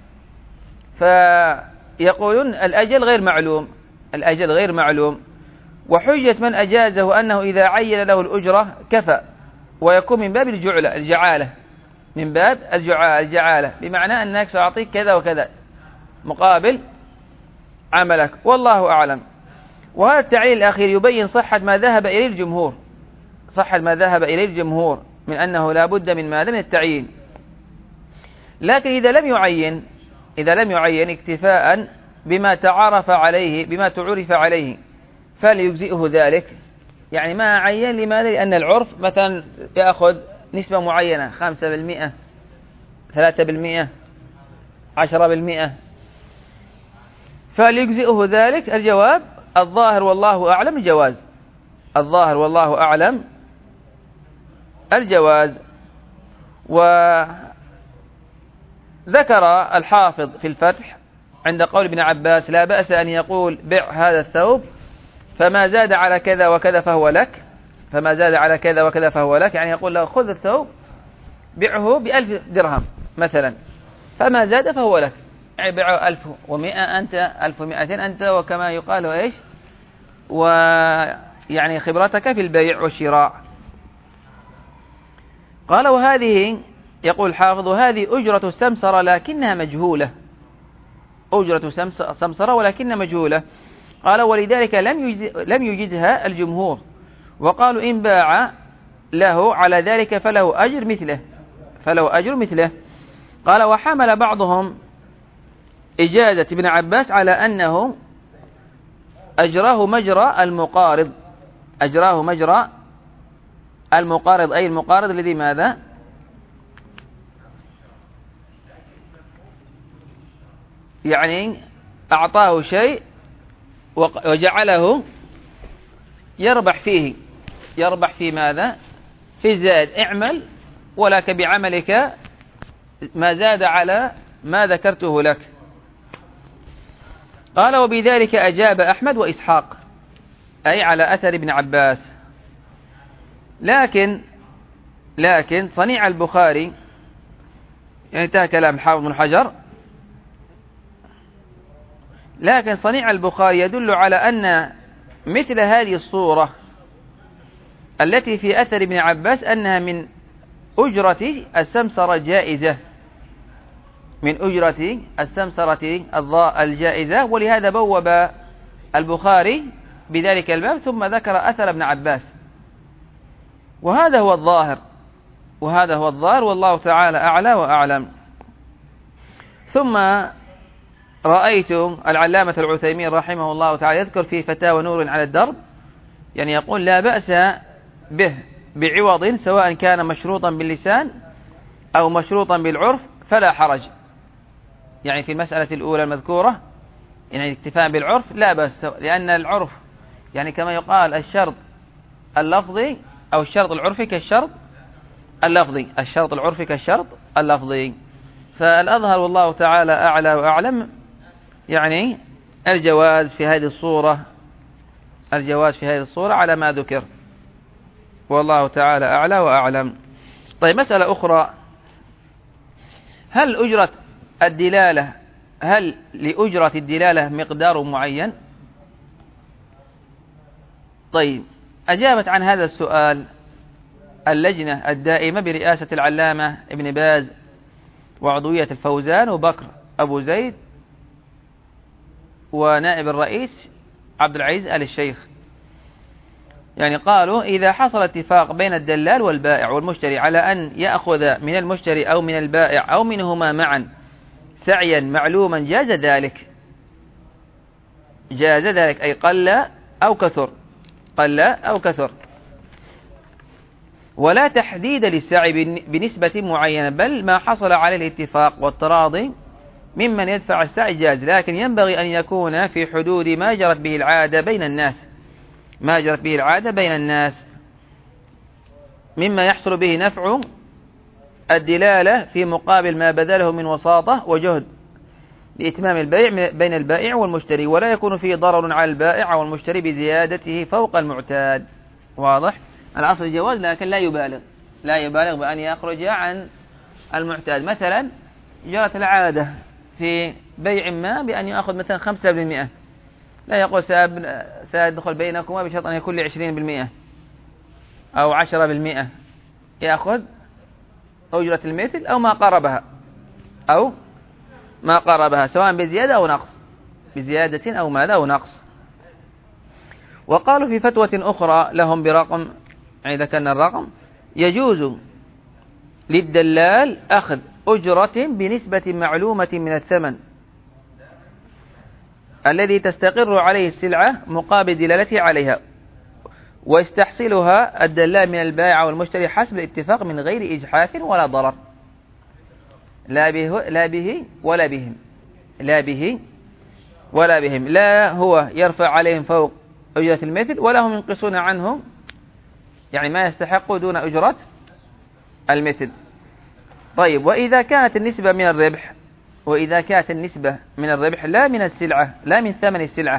فيقولون الأجل غير معلوم، الأجل غير معلوم. وحجة من أجازه أنه إذا عين له الأجرة كفى، ويكون من باب الجعالة، من باب الجعالة، بمعنى أنك سأعطيك كذا وكذا مقابل عملك، والله أعلم. وهذا التعليل الأخير يبين صحة ما ذهب إليه الجمهور، صحة ما ذهب إليه الجمهور من أنه لا بد من ماذا؟ من التعيين. لكن إذا لم يعين اكتفاء بما تعرف عليه فليجزئه ذلك. يعني ما عين، لماذا؟ لأن العرف مثلا يأخذ نسبة معينة 5%، 3%، 10%، فليجزئه ذلك. الجواب الظاهر والله أعلم الجواز، الظاهر والله أعلم الجواز. وذكر الحافظ في الفتح عند قول ابن عباس لا بأس أن يقول بع هذا الثوب فما زاد على كذا وكذا فهو لك، فما زاد على كذا وكذا فهو لك، يعني يقول له خذ الثوب بيعه ب1000 درهم مثلا، فما زاد فهو لك، يعني بيعه 1100 أنت، 1200 أنت، وكما يقال إيش، ويعني خبرتك في البيع والشراء. قال وهذه، يقول الحافظ هذه أجرة سمسرة لكنها مجهولة، أجرة سمسرة ولكنها مجهولة. قال ولذلك لم يجزها الجمهور، وقالوا إن باع له على ذلك فله أجر مثله. قال وحمل بعضهم إجازة ابن عباس على أنه أجراه مجرى المقارض، أجراه مجرى المقارض، أي المقارض الذي ماذا؟ يعني أعطاه شيء وجعله يربح فيه، يربح في ماذا؟ في الزائد، اعمل ولك بعملك ما زاد على ما ذكرته لك. قال وبذلك أجاب أحمد وإسحاق، أي على أثر ابن عباس. لكن صنيع البخاري، يعني انتهى كلام حافظ بن حجر، لكن صنيع البخاري يدل على أن مثل هذه الصورة التي في أثر ابن عباس أنها من أجرة السمسرة جائزة، من أجرة السمسرة الجائزة، ولهذا بوب البخاري بذلك الباب ثم ذكر أثر ابن عباس. وهذا هو الظاهر، والله تعالى أعلى وأعلم. ثم رأيت العلامة العثيمين رحمه الله تعالى يذكر في فتاوى نور على الدرب، يعني يقول لا بأس به بعوض سواء كان مشروطا باللسان أو مشروطا بالعرف فلا حرج. يعني في المسألة الأولى المذكورة يعني الاكتفاء بالعرف لا بأس، لأن العرف يعني كما يقال الشرط اللفظي أو الشرط العرفي كالشرط اللفظي، الشرط العرفي كالشرط اللفظي. فالأظهر والله تعالى أعلى وأعلم يعني الجواز في هذه الصورة على ما ذكر، والله تعالى أعلى وأعلم. طيب مسألة أخرى، هل لأجرة الدلالة مقدار معين؟ طيب أجابت عن هذا السؤال اللجنة الدائمة برئاسة العلامة ابن باز وعضوية الفوزان وبكر أبو زيد ونائب الرئيس عبد العزيز آل الشيخ. يعني قالوا إذا حصل اتفاق بين الدلال والبائع والمشتري على أن يأخذ من المشتري أو من البائع أو منهما معا سعيا معلوما جاز ذلك، أي قل أو كثر، ولا تحديد للسعي بنسبة معينة، بل ما حصل عليه الاتفاق والتراضي ممن يدفع السعي جاز، لكن ينبغي أن يكون في حدود ما جرت به العادة بين الناس، مما يحصل به نفع الدلالة في مقابل ما بذله من وساطة وجهد لإتمام البيع بين البائع والمشتري، ولا يكون فيه ضرر على البائع والمشتري بزيادته فوق المعتاد. واضح؟ الأصل جواز، لكن لا يبالغ بأن يخرج عن المعتاد. مثلا جرت العادة في بيع ما بأن يأخذ مثلا 5%، لا يقول سأدخل بينكما بشرط أن يكون لي 20% أو 10%، يأخذ أجرة المثل أو ما قربها سواء بزيادة أو نقص، بزيادة أو ماذا أو نقص. وقالوا في فتوى أخرى لهم برقم، إذا كان الرقم يجوز للدلال أخذ أجرة بنسبة معلومة من الثمن الذي تستقر عليه السلعة مقابل دلالته عليها، ويستحصلها الدلال من البائع والمشتري حسب الاتفاق من غير إجحاف ولا ضرر، لا بهم، لا هو يرفع عليهم فوق أجرة المثل ولا هم ينقصون عنه يعني ما يستحق دون أجرة المثل. طيب وإذا كانت النسبة من الربح لا من السلعة، لا من ثمن السلعة،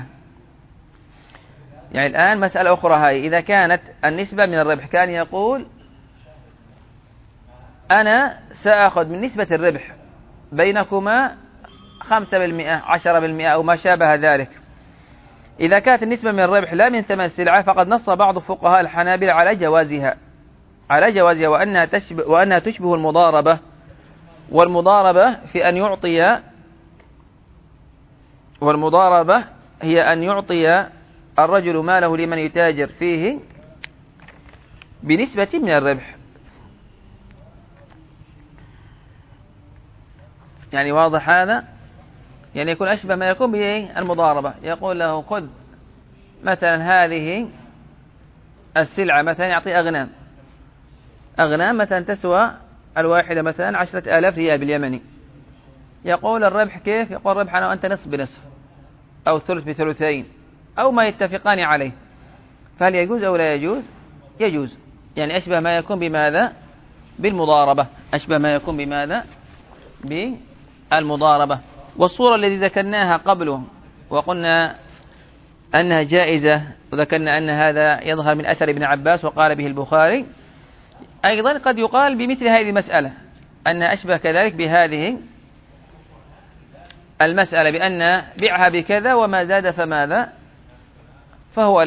يعني الآن مسألة أخرى هاي، إذا كانت النسبة من الربح كان يقول أنا سأخذ من نسبة الربح بينكما 5%، 10% أو ما شابه ذلك، إذا كانت النسبة من الربح لا من ثمن السلعة فقد نص بعض فقهاء الحنابلة على جوازها وأنها تشبه المضاربة، والمضاربة هي أن يعطي الرجل ماله لمن يتاجر فيه بنسبة من الربح. يعني واضح هذا؟ يعني يكون أشبه ما يكون بالمضاربة، يقول له خذ مثلا هذه السلعة، مثلا يعطي أغنام مثلا تسوى الواحدة مثلا 10,000 ريال باليمني، يقول الربح كيف؟ يقول الربح أنا وأنت نصف بنصف أو ثلث بثلثين أو ما يتفقان عليه، فهل يجوز أو لا يجوز؟ يجوز. يعني أشبه ما يكون بماذا؟ بالمضاربة، بالمضاربة. والصورة التي ذكرناها قبله وقلنا أنها جائزة، وذكرنا أن هذا يظهر من أثر ابن عباس وقال به البخاري، أيضا قد يقال بمثل هذه المسألة أنها أشبه كذلك بهذه المسألة، بأن بيعها بكذا وما زاد فماذا؟ فهو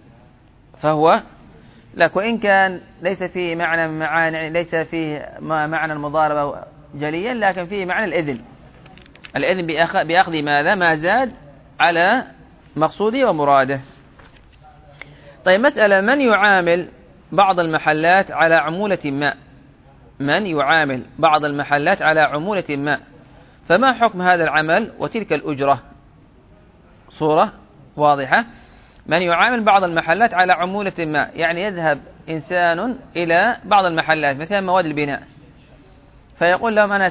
لك، وإن كان ليس فيه ليس فيه معنى المضاربة جليا، لكن فيه معنى الإذن بأخذ ماذا؟ ما زاد على مقصوده ومراده. طيب مسألة، من يعامل بعض المحلات على عمولة ما، من يعامل بعض المحلات على عمولة ما، فما حكم هذا العمل وتلك الأجرة؟ صورة واضحة. من يعامل بعض المحلات على عمولة ما، يعني يذهب إنسان إلى بعض المحلات مثل مواد البناء فيقول لهم أنا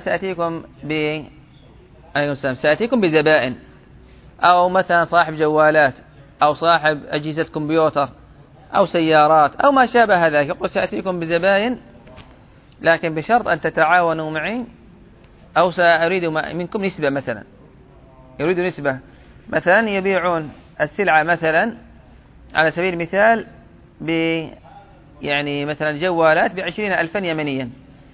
سأتيكم بزبائن، أو مثلا صاحب جوالات أو صاحب أجهزة كمبيوتر أو سيارات أو ما شابه ذلك، يقول سأتيكم بزبائن لكن بشرط أن تتعاونوا معي، أو سأريد منكم نسبة، مثلا يريد نسبة، مثلا يبيعون السلعة مثلا على سبيل المثال يعني مثلا جوالات ب20,000 يمنيا،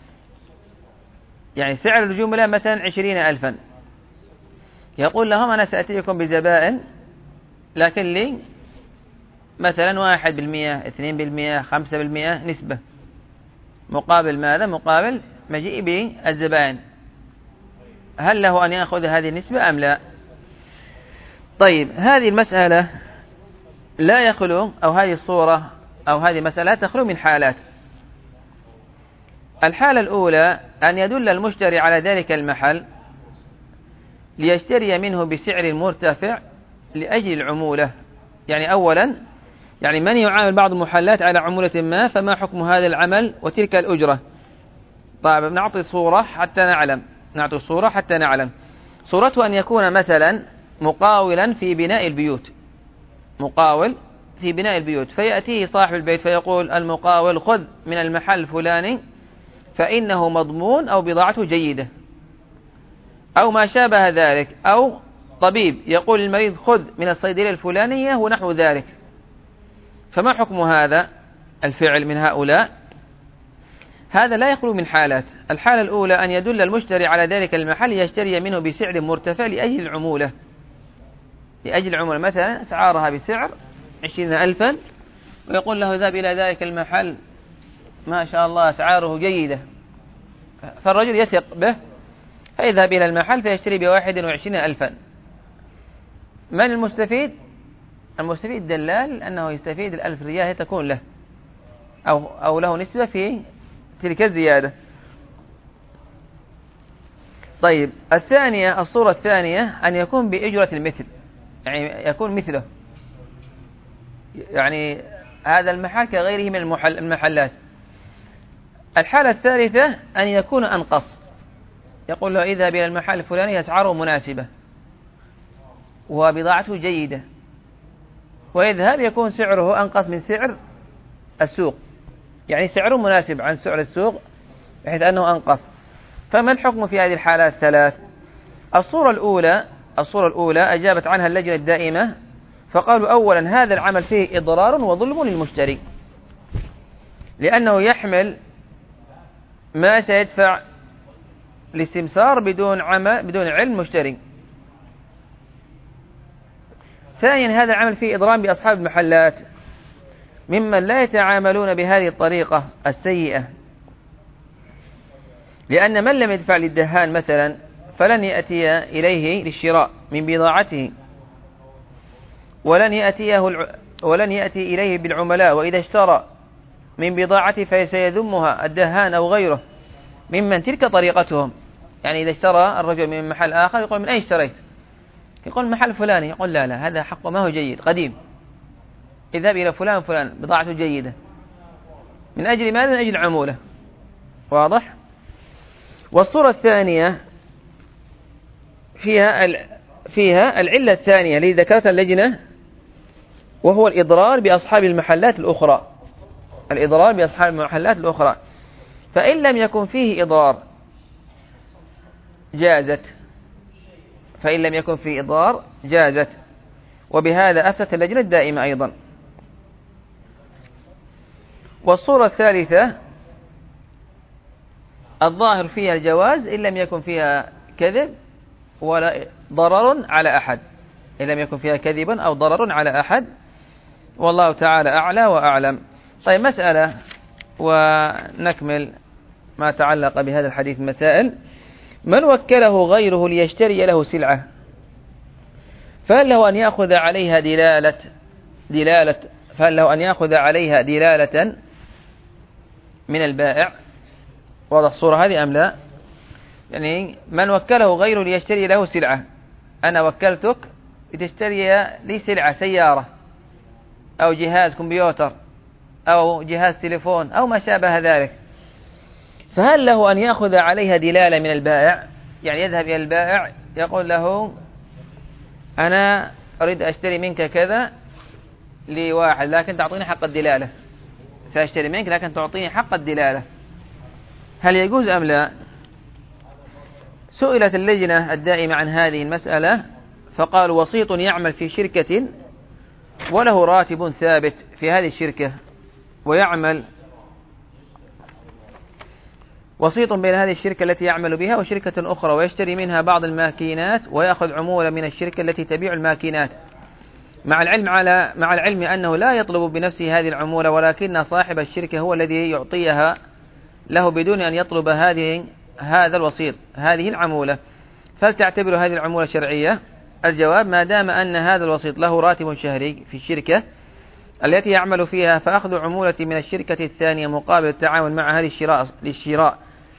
يعني سعر الجملة مثلا 20,000، يقول لهم أنا سأتيكم بزبائن لكن لي مثلا 1%، 2%، 5% نسبة، مقابل ماذا؟ مقابل مجيء بالزبائن. هل له أن يأخذ هذه النسبة أم لا؟ طيب، هذه المسألة لا يخلو، أو هذه الصورة أو هذه مسألة تخلو من حالات. الحالة الأولى أن يدل المشتري على ذلك المحل ليشتري منه بسعر مرتفع لأجل العمولة. يعني أولا، يعني من يعامل بعض المحلات على عمولة ما، فما حكم هذا العمل وتلك الأجرة؟ طيب، نعطي صورة حتى نعلم. صورته أن يكون مثلا مقاولا في بناء البيوت، فيأتيه صاحب البيت فيقول المقاول خذ من المحل الفلاني فإنه مضمون أو بضاعته جيدة، أو ما شابه ذلك، أو طبيب يقول للمريض خذ من الصيدلية الفلانية ونحو ذلك. فما حكم هذا الفعل من هؤلاء؟ هذا لا يخلو من حالات. الحالة الأولى أن يدل المشتري على ذلك المحل يشتري منه بسعر مرتفع لأجل العمولة، مثلا أسعارها بسعر 20,000، ويقول له ذهب إلى ذلك المحل ما شاء الله أسعاره جيدة، فالرجل يثق به فيذهب إلى المحل فيشتري ب21,000. من المستفيد؟ المستفيد دلال، أنه يستفيد 1,000 ريال تكون له، أو له نسبة في تلك الزيادة. طيب، الصورة الثانية أن يكون بإجرة المثل، يعني يكون مثله، يعني هذا المحل كغيره من المحلات. الحالة الثالثة أن يكون أنقص، يقول له اذهب إلى المحل الفلاني أسعاره مناسبة وبضاعته جيدة، ويذهب يكون سعره أنقص من سعر السوق، يعني سعره مناسب عن سعر السوق بحيث أنه أنقص. فما الحكم في هذه الحالات الثلاث؟ الصورة الأولى أجابت عنها اللجنة الدائمة، فقالوا أولا هذا العمل فيه إضرار وظلم للمشتري، لأنه يحمل ما سيدفع للسمسار بدون علم مشتري. ثانيا، هذا العمل فيه إضرار بأصحاب المحلات ممن لا يتعاملون بهذه الطريقة السيئة، لأن من لم يدفع للدهان مثلا فلن يأتي إليه للشراء من بضاعته، ولن يأتي إليه بالعملاء، وإذا اشترى من بضاعته فسيذمها الدهان أو غيره ممن تلك طريقتهم. يعني إذا اشترى الرجل من محل آخر يقول من أين اشتريت؟ يقول محل فلاني، يقول لا هذا حقه ما هو جيد، قديم، اذهب إلى فلان بضاعته جيدة. من أجل ماذا؟ من أجل عمولة. واضح؟ والصورة الثانية فيها العلة الثانية التي ذكرتها اللجنة، وهو الإضرار بأصحاب المحلات الأخرى. فإن لم يكن فيه إضرار جازت، وبهذا أفتت اللجنة الدائمة أيضا. والصورة الثالثة الظاهر فيها الجواز إن لم يكن فيها كذب ولا ضرر على أحد، والله تعالى أعلى وأعلم. طيب، مسألة ونكمل ما تعلق بهذا الحديث. مسائل: من وكله غيره ليشتري له سلعة، فهل له أن يأخذ عليها دلالة من البائع. واضح الصورة هذه أم لا؟ يعني من وكله غيره ليشتري له سلعة، أنا وكلتك لتشتري لي سلعة، سيارة أو جهاز كمبيوتر أو جهاز تليفون أو ما شابه ذلك، فهل له أن يأخذ عليها دلالة من البائع؟ يعني يذهب إلى البائع يقول له أنا أريد أشتري منك كذا لواحد لكن تعطيني حق الدلالة، سأشتري منك لكن تعطيني حق الدلالة، هل يجوز أم لا؟ سئلت اللجنة الدائمة عن هذه المسألة فقالوا وسيط يعمل في شركة وله راتب ثابت في هذه الشركة، ويعمل وسيط بين هذه الشركة التي يعمل بها وشركة أخرى، ويشتري منها بعض الماكينات ويأخذ عمولة من الشركة التي تبيع الماكينات، مع العلم أنه لا يطلب بنفسه هذه العمولة، ولكن صاحب الشركة هو الذي يعطيها له بدون أن يطلب هذا الوسيط هذه العمولة، فلتعتبر هذه العمولة شرعية؟ الجواب ما دام أن هذا الوسيط له راتب شهري في الشركة التي يعمل فيها، فأخذ عمولة من الشركة الثانية مقابل التعامل مع هذه للشراء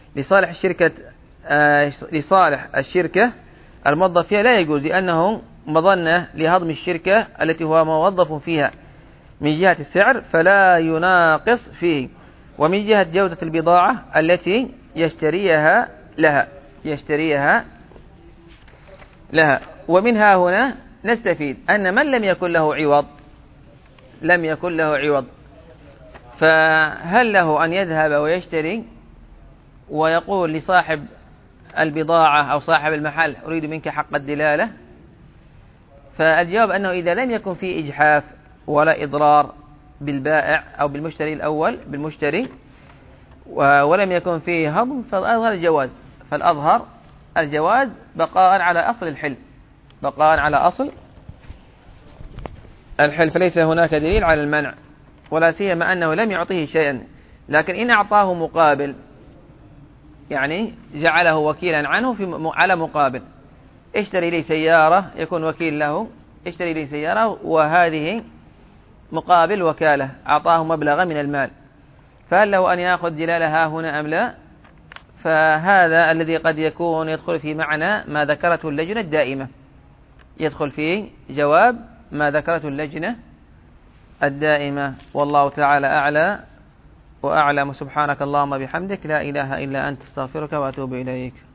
لصالح الشركة الموظف فيها لا يجوز، لأنه مظنة لهضم الشركة التي هو موظف فيها من جهة السعر فلا يناقص فيه، ومن جهة جودة البضاعة التي يشتريها لها. ومنها هنا نستفيد أن من لم يكن له عوض فهل له أن يذهب ويشتري ويقول لصاحب البضاعة أو صاحب المحل أريد منك حق الدلالة؟ فالجواب أنه إذا لم يكن فيه إجحاف ولا إضرار بالبائع أو بالمشتري الأول ولم يكن فيه هضم فالأظهر الجواز بقاء على أصل الحل، فليس هناك دليل على المنع، ولا سيما أنه لم يعطيه شيئا، لكن إن أعطاه مقابل يعني جعله وكيلا عنه على مقابل، اشتري لي سيارة يكون وكيل له، اشتري لي سيارة وهذه مقابل وكالة، أعطاه مبلغا من المال، فهل له أن يأخذ دلالها هنا أم لا؟ فهذا الذي قد يكون يدخل في معنى ما ذكرته اللجنة الدائمة، يدخل فيه جواب ما ذكرته اللجنة الدائمة، والله تعالى أعلى وأعلم. سبحانك اللهم بحمدك لا إله إلا أنت استغفرك وأتوب إليك.